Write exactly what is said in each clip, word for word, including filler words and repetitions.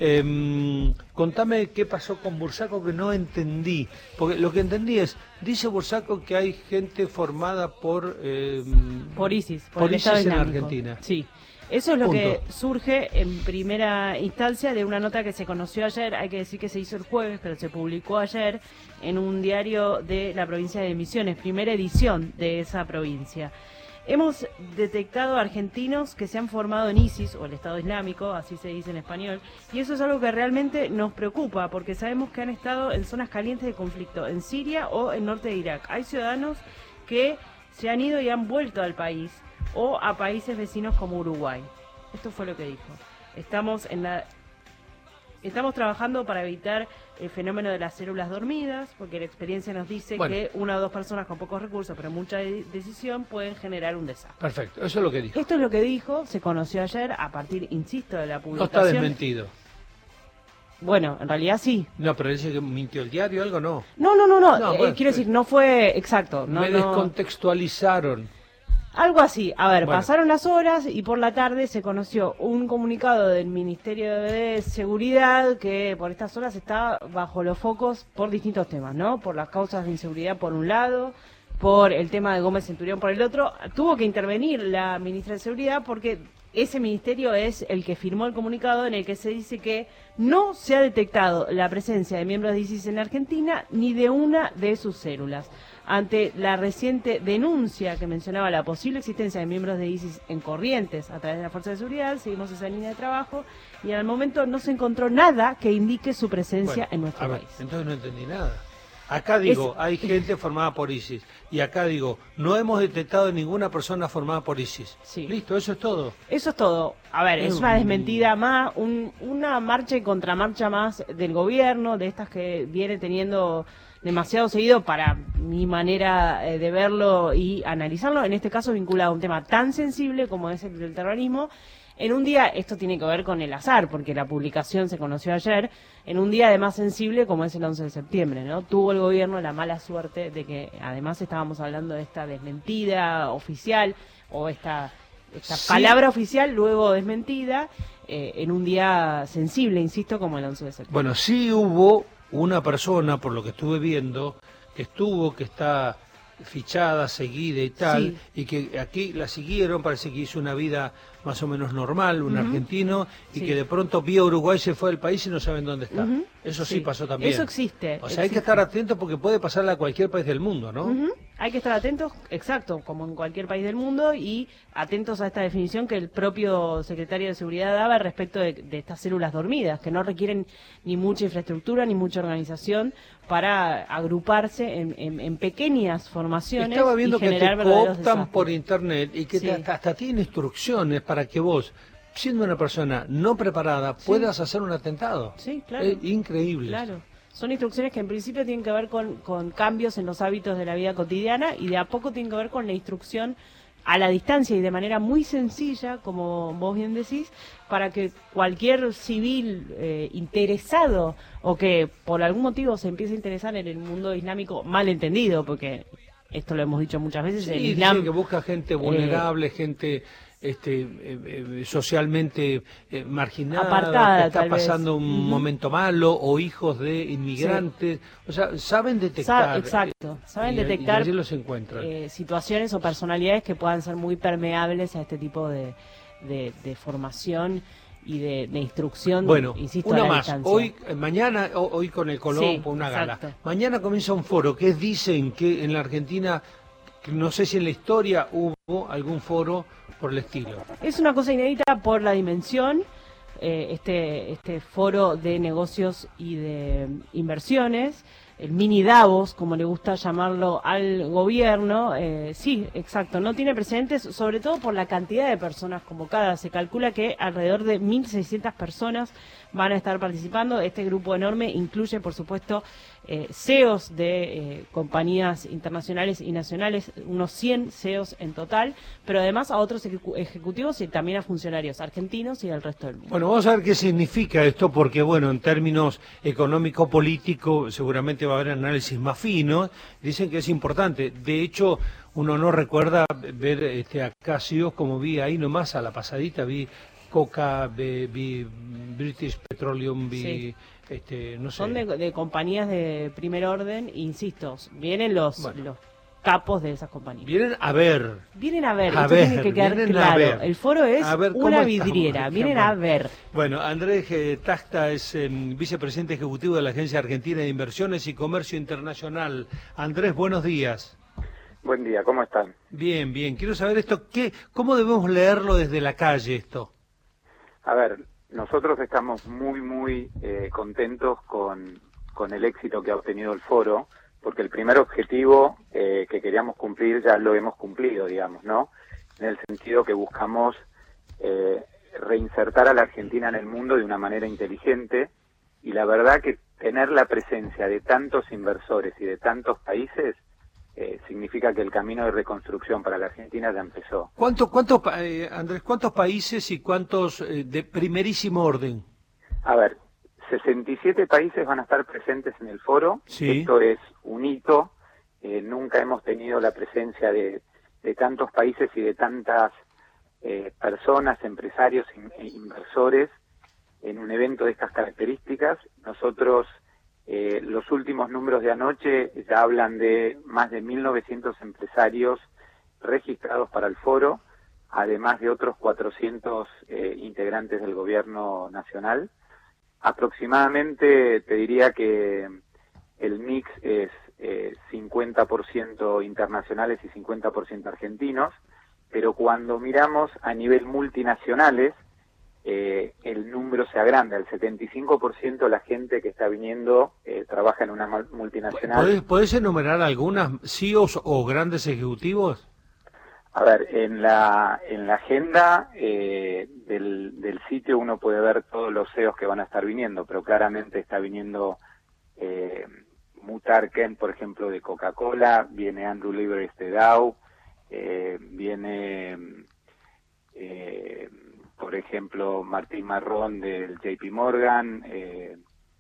Eh, contame qué pasó con Bursaco, que no entendí. Porque lo que entendí es, dice Bursaco que hay gente formada por... Eh, por ISIS, por, por el ISIS Estado en Islámico. Argentina. Sí. Eso es lo Punto. que surge en primera instancia de una nota que se conoció ayer, hay que decir que se hizo el jueves, pero se publicó ayer en un diario de la provincia de Misiones, primera edición de esa provincia. Hemos detectado argentinos que se han formado en ISIS, o el Estado Islámico, así se dice en español, y eso es algo que realmente nos preocupa, porque sabemos que han estado en zonas calientes de conflicto, en Siria o en norte de Irak. Hay ciudadanos que se han ido y han vuelto al país, o a países vecinos como Uruguay. Esto fue lo que dijo. Estamos en la estamos trabajando para evitar el fenómeno de las células dormidas, porque la experiencia nos dice bueno. que una o dos personas con pocos recursos, pero mucha de decisión, pueden generar un desastre. Perfecto, eso es lo que dijo. Esto es lo que dijo, se conoció ayer a partir, insisto, de la publicación. No está desmentido. Bueno, en realidad sí. No, pero dice que mintió el diario, algo no. No, no, no, no. no eh, bueno, quiero decir, no fue exacto. No, me no... descontextualizaron. Algo así. A ver, bueno. pasaron las horas y por la tarde se conoció un comunicado del Ministerio de Seguridad que por estas horas está bajo los focos por distintos temas, ¿no? Por las causas de inseguridad por un lado, por el tema de Gómez Centurión por el otro. Tuvo que intervenir la ministra de Seguridad porque ese ministerio es el que firmó el comunicado en el que se dice que no se ha detectado la presencia de miembros de ISIS en Argentina ni de una de sus células. Ante la reciente denuncia que mencionaba la posible existencia de miembros de ISIS en Corrientes a través de la Fuerza de Seguridad, seguimos esa línea de trabajo y al momento no se encontró nada que indique su presencia bueno, en nuestro a ver, país. Entonces no entendí nada. Acá digo, es... hay gente formada por ISIS. Y acá digo, no hemos detectado ninguna persona formada por ISIS. Sí. Listo, eso es todo. Eso es todo. A ver, es una desmentida más, un, una marcha y contramarcha más del gobierno, de estas que viene teniendo demasiado seguido para mi manera de verlo y analizarlo. En este caso vinculado a un tema tan sensible como es el del terrorismo. En un día, esto tiene que ver con el azar, porque la publicación se conoció ayer, en un día además sensible como es el once de septiembre, ¿no? Tuvo el gobierno la mala suerte de que además estábamos hablando de esta desmentida oficial, o esta, esta sí. palabra oficial luego desmentida, eh, en un día sensible, insisto, como el once de septiembre. Bueno, sí hubo una persona, por lo que estuve viendo, que estuvo, que está fichada, seguida y tal, sí. y que aquí la siguieron, parece que hizo una vida más o menos normal, un uh-huh. argentino, y sí. que de pronto vía Uruguay se fue del país y no saben dónde está. Uh-huh. Eso sí. sí pasó también. Eso existe. O sea, existe. hay que estar atentos porque puede pasarle a cualquier país del mundo, ¿no? Uh-huh. Hay que estar atentos, exacto, como en cualquier país del mundo, y atentos a esta definición que el propio secretario de Seguridad daba respecto de, de estas células dormidas, que no requieren ni mucha infraestructura ni mucha organización para agruparse en, en, en pequeñas formaciones. Estaba viendo y que generar te verdaderos cooptan desastres. por internet y que sí. te, hasta, hasta tiene instrucciones para que vos, siendo una persona no preparada, sí. puedas hacer un atentado. Sí, claro. Es increíble. Claro. Son instrucciones que en principio tienen que ver con, con cambios en los hábitos de la vida cotidiana y de a poco tienen que ver con la instrucción a la distancia y de manera muy sencilla, como vos bien decís, para que cualquier civil eh, interesado o que por algún motivo se empiece a interesar en el mundo islámico, mal entendido, porque esto lo hemos dicho muchas veces, sí, el Islam... que busca gente vulnerable, eh, gente... este eh, eh, socialmente eh, marginada, apartada, que está pasando vez. un uh-huh. momento malo, o hijos de inmigrantes, sí. o sea, saben detectar. Sa exacto, saben y, detectar y allí los encuentran. Eh, situaciones o personalidades que puedan ser muy permeables a este tipo de, de, de formación y de, de instrucción. Bueno, insisto, una a la más. distancia. Hoy, mañana, hoy con el Colón, sí, una exacto. gala. Mañana comienza un foro que dicen que en la Argentina, no sé si en la historia hubo algún foro por el estilo. Es una cosa inédita por la dimensión, eh, este, este foro de negocios y de inversiones, el mini Davos, como le gusta llamarlo al gobierno, eh, sí, exacto, no tiene precedentes, sobre todo por la cantidad de personas convocadas. Se calcula que alrededor de mil seiscientas personas van a estar participando. Este grupo enorme incluye, por supuesto, eh, C E Os de eh, compañías internacionales y nacionales, unos cien C E Os en total, pero además a otros ejecu ejecutivos y también a funcionarios argentinos y del resto del mundo. Bueno, vamos a ver qué significa esto, porque bueno, en términos económico-político seguramente va a haber análisis más finos. Dicen que es importante. De hecho, uno no recuerda ver este, a Casios, como vi ahí nomás a la pasadita, vi Coca, vi, vi British Petroleum, vi, sí. este, no sé. Son de, de compañías de primer orden, insisto, vienen los, bueno. los capos de esas compañías. Vienen a ver. Vienen a ver, a esto ver, tiene que quedar claro. El foro es una vidriera, vienen a ver. Bueno, Andrés eh, Tasta es eh, vicepresidente ejecutivo de la Agencia Argentina de Inversiones y Comercio Internacional. Andrés, buenos días. Buen día, ¿cómo están? Bien, bien. Quiero saber esto, ¿qué, ¿cómo debemos leerlo desde la calle esto? A ver, nosotros estamos muy, muy eh, contentos con, con el éxito que ha obtenido el foro, porque el primer objetivo eh, que queríamos cumplir ya lo hemos cumplido, digamos, ¿no? En el sentido que buscamos eh, reinsertar a la Argentina en el mundo de una manera inteligente, y la verdad que tener la presencia de tantos inversores y de tantos países Eh, significa que el camino de reconstrucción para la Argentina ya empezó. ¿Cuántos, cuántos eh, Andrés, cuántos países y cuántos eh, de primerísimo orden? A ver, sesenta y siete países van a estar presentes en el foro. Sí. Esto es un hito. Eh, nunca hemos tenido la presencia de, de tantos países y de tantas eh, personas, empresarios e inversores en un evento de estas características. Nosotros Eh, los últimos números de anoche ya hablan de más de mil novecientos empresarios registrados para el foro, además de otros cuatrocientos eh, integrantes del gobierno nacional. Aproximadamente te diría que el mix es eh, cincuenta por ciento internacionales y cincuenta por ciento argentinos, pero cuando miramos a nivel multinacionales, Eh, el número se agranda, el setenta y cinco por ciento de la gente que está viniendo eh, trabaja en una multinacional. ¿Podés, ¿Podés enumerar algunas C E Os o grandes ejecutivos? A ver, en la en la agenda eh, del, del sitio uno puede ver todos los C E Os que van a estar viniendo, pero claramente está viniendo eh, Muhtar Kent, por ejemplo, de Coca-Cola, viene Andrew Liveris de Dow, eh, viene... Eh, por ejemplo, Martín Marrón del J P Morgan, eh,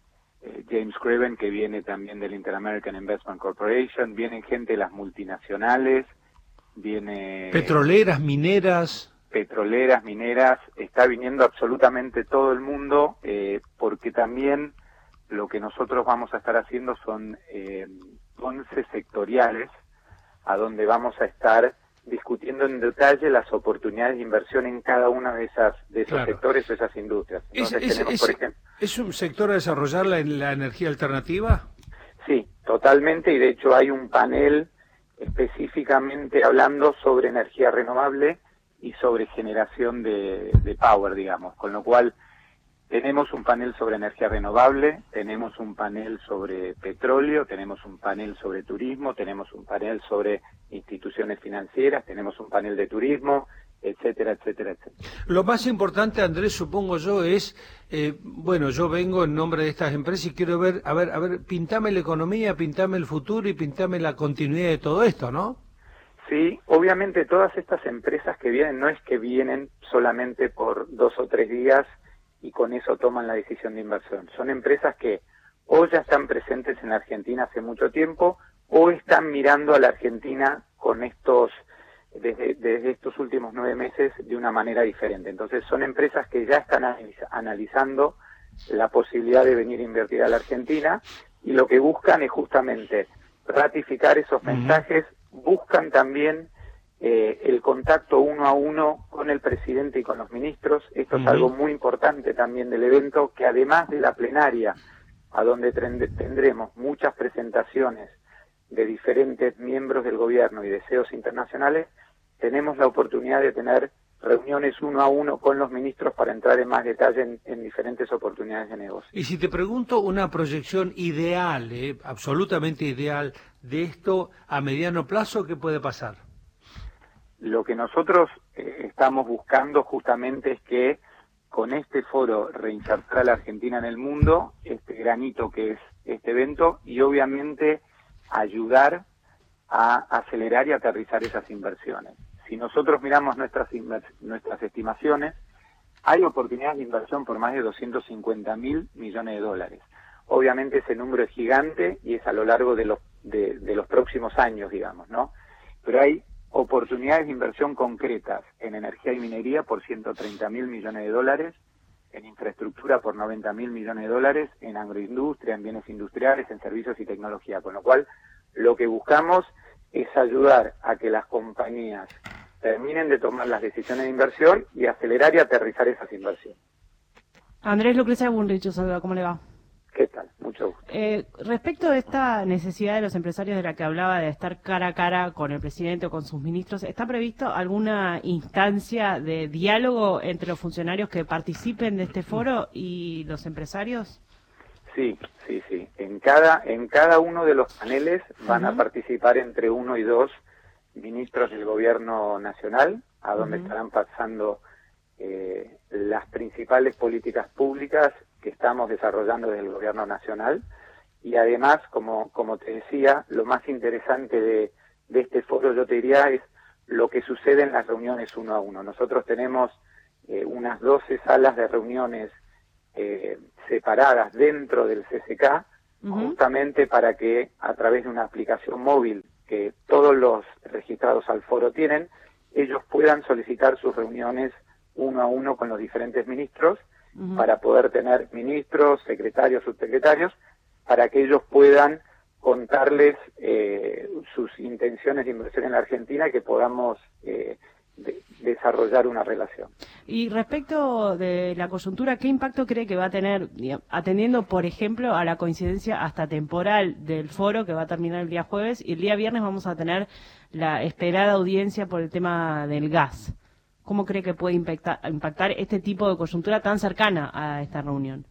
eh, James Craven, que viene también del Inter-American Investment Corporation, vienen gente de las multinacionales, viene... Petroleras, mineras... Petroleras, mineras, está viniendo absolutamente todo el mundo, eh, porque también lo que nosotros vamos a estar haciendo son eh, once sectoriales, a donde vamos a estar discutiendo en detalle las oportunidades de inversión en cada una de esas de esos claro. sectores o esas industrias. Entonces, ¿Es, es, tenemos, es, por ejemplo, ¿Es un sector a desarrollar la, la energía alternativa? Sí, totalmente, y de hecho hay un panel específicamente hablando sobre energía renovable y sobre generación de, de power, digamos, con lo cual tenemos un panel sobre energía renovable, tenemos un panel sobre petróleo, tenemos un panel sobre turismo, tenemos un panel sobre instituciones financieras, tenemos un panel de turismo, etcétera, etcétera, etcétera. Lo más importante, Andrés, supongo yo, es, eh, bueno, yo vengo en nombre de estas empresas y quiero ver, a ver, a ver, pintame la economía, pintame el futuro y pintame la continuidad de todo esto, ¿no? Sí, obviamente todas estas empresas que vienen, no es que vienen solamente por dos o tres días y con eso toman la decisión de inversión. Son empresas que o ya están presentes en la Argentina hace mucho tiempo o están mirando a la Argentina con estos desde, desde estos últimos nueve meses de una manera diferente. Entonces son empresas que ya están analizando la posibilidad de venir a invertir a la Argentina y lo que buscan es justamente ratificar esos mensajes, buscan también Eh, el contacto uno a uno con el presidente y con los ministros. Esto uh-huh. es algo muy importante también del evento, que además de la plenaria, a donde tendremos muchas presentaciones de diferentes miembros del gobierno y de C E Os internacionales, tenemos la oportunidad de tener reuniones uno a uno con los ministros para entrar en más detalle en, en diferentes oportunidades de negocio. Y si te pregunto una proyección ideal, eh, absolutamente ideal, de esto a mediano plazo, ¿qué puede pasar? Lo que nosotros eh, estamos buscando justamente es que con este foro reinsertar a la Argentina en el mundo, este granito que es este evento, y obviamente ayudar a acelerar y aterrizar esas inversiones. Si nosotros miramos nuestras nuestras estimaciones, hay oportunidades de inversión por más de doscientos cincuenta mil millones de dólares. Obviamente ese número es gigante y es a lo largo de los de, de los próximos años, digamos, ¿no? Pero hay oportunidades de inversión concretas en energía y minería por ciento treinta mil millones de dólares, en infraestructura por noventa mil millones de dólares, en agroindustria, en bienes industriales, en servicios y tecnología. Con lo cual, lo que buscamos es ayudar a que las compañías terminen de tomar las decisiones de inversión y acelerar y aterrizar esas inversiones. Andrés Lucrecia Bunrich, saluda, ¿cómo le va? ¿Qué tal? Mucho gusto. Eh, respecto de esta necesidad de los empresarios de la que hablaba de estar cara a cara con el presidente o con sus ministros, ¿está previsto alguna instancia de diálogo entre los funcionarios que participen de este foro y los empresarios? Sí, sí, sí. En cada, en cada uno de los paneles van uh-huh. a participar entre uno y dos ministros del gobierno nacional, a donde uh-huh. estarán pasando eh, las principales políticas públicas que estamos desarrollando desde el gobierno nacional. Y además, como, como te decía, lo más interesante de, de este foro, yo te diría, es lo que sucede en las reuniones uno a uno. Nosotros tenemos eh, unas doce salas de reuniones eh, separadas dentro del C C K, uh-huh. justamente para que a través de una aplicación móvil que todos los registrados al foro tienen, ellos puedan solicitar sus reuniones uno a uno con los diferentes ministros, uh-huh. para poder tener ministros, secretarios, subsecretarios, para que ellos puedan contarles eh, sus intenciones de inversión en la Argentina y que podamos eh, de, desarrollar una relación. Y respecto de la coyuntura, ¿qué impacto cree que va a tener, digamos, atendiendo, por ejemplo, a la coincidencia hasta temporal del foro que va a terminar el día jueves y el día viernes vamos a tener la esperada audiencia por el tema del gas? ¿Cómo cree que puede impactar, impactar este tipo de coyuntura tan cercana a esta reunión?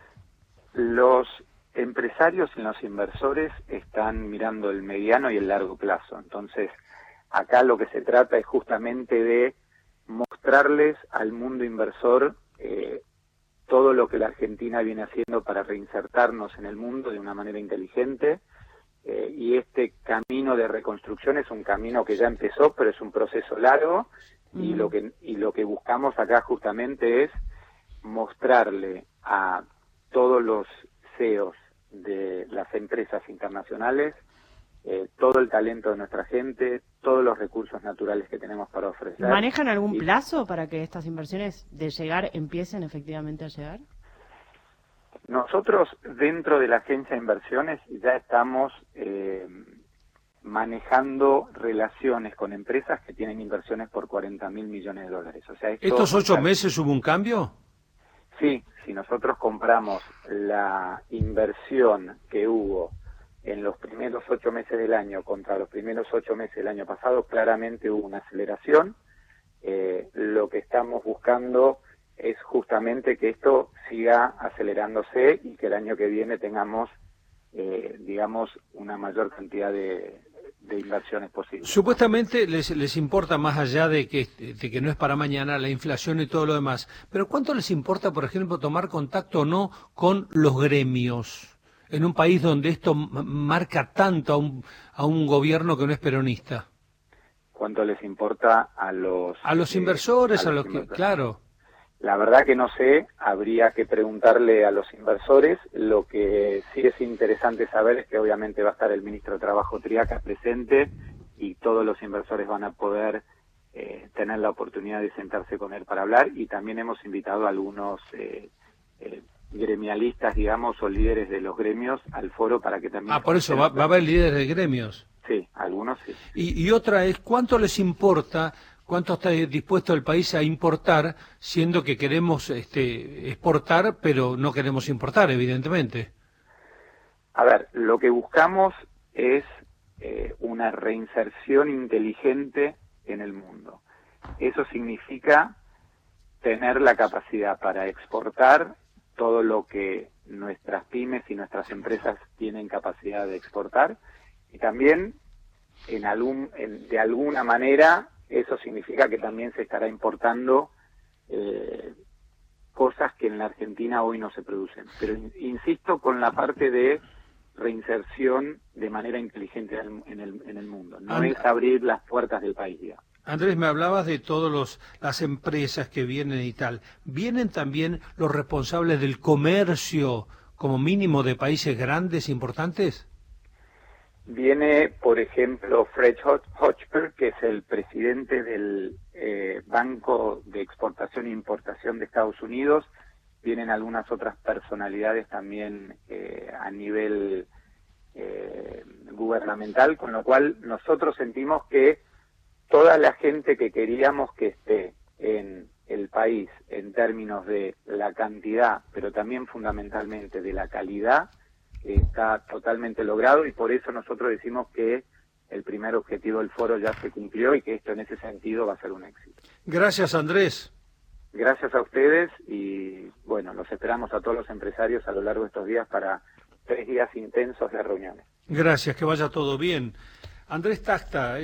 Los empresarios y los inversores están mirando el mediano y el largo plazo. Entonces, acá lo que se trata es justamente de mostrarles al mundo inversor eh, todo lo que la Argentina viene haciendo para reinsertarnos en el mundo de una manera inteligente. Eh, y este camino de reconstrucción es un camino que ya empezó, pero es un proceso largo. Y lo que y lo que buscamos acá justamente es mostrarle a todos los C E Os de las empresas internacionales eh, todo el talento de nuestra gente, todos los recursos naturales que tenemos para ofrecer. ¿Manejan algún y, plazo para que estas inversiones de llegar empiecen efectivamente a llegar? Nosotros dentro de la agencia de inversiones ya estamos eh, manejando relaciones con empresas que tienen inversiones por cuarenta mil millones de dólares. O sea, esto, ¿estos ocho meses hubo un cambio? Sí, si nosotros compramos la inversión que hubo en los primeros ocho meses del año contra los primeros ocho meses del año pasado, claramente hubo una aceleración. Eh, lo que estamos buscando es justamente que esto siga acelerándose y que el año que viene tengamos, eh, digamos, una mayor cantidad de, de inversiones posibles. Supuestamente les, les importa, más allá de que, de que no es para mañana, la inflación y todo lo demás, pero ¿cuánto les importa, por ejemplo, tomar contacto o no con los gremios en un país donde esto marca tanto a un, a un gobierno que no es peronista? ¿Cuánto les importa a los... A los eh, inversores, a los, a los inversores. que... Claro. La verdad que no sé, habría que preguntarle a los inversores. Lo que sí es interesante saber es que obviamente va a estar el ministro de Trabajo Triaca presente y todos los inversores van a poder eh, tener la oportunidad de sentarse con él para hablar, y también hemos invitado a algunos eh, eh, gremialistas, digamos, o líderes de los gremios al foro para que también... Ah, por eso va, va a haber líderes de gremios. Sí, algunos sí. Y, y otra es, ¿cuánto les importa... ¿Cuánto está dispuesto el país a importar, siendo que queremos este, exportar, pero no queremos importar, evidentemente? A ver, lo que buscamos es eh, una reinserción inteligente en el mundo. Eso significa tener la capacidad para exportar todo lo que nuestras pymes y nuestras empresas tienen capacidad de exportar, y también en algún, en, de alguna manera... Eso significa que también se estará importando eh, cosas que en la Argentina hoy no se producen. Pero insisto con la parte de reinserción de manera inteligente en el, en el mundo. No And, es abrir las puertas del país, digamos. Andrés, me hablabas de todas las empresas que vienen y tal. ¿Vienen también los responsables del comercio como mínimo de países grandes, importantes? Viene, por ejemplo, Fred Hochberg, que es el presidente del eh, Banco de Exportación e Importación de Estados Unidos. Vienen algunas otras personalidades también eh, a nivel eh, gubernamental, con lo cual nosotros sentimos que toda la gente que queríamos que esté en el país en términos de la cantidad, pero también fundamentalmente de la calidad, está totalmente logrado, y por eso nosotros decimos que el primer objetivo del foro ya se cumplió y que esto en ese sentido va a ser un éxito. Gracias, Andrés. Gracias a ustedes y bueno, los esperamos a todos los empresarios a lo largo de estos días para tres días intensos de reuniones. Gracias, que vaya todo bien. Andrés Tasta.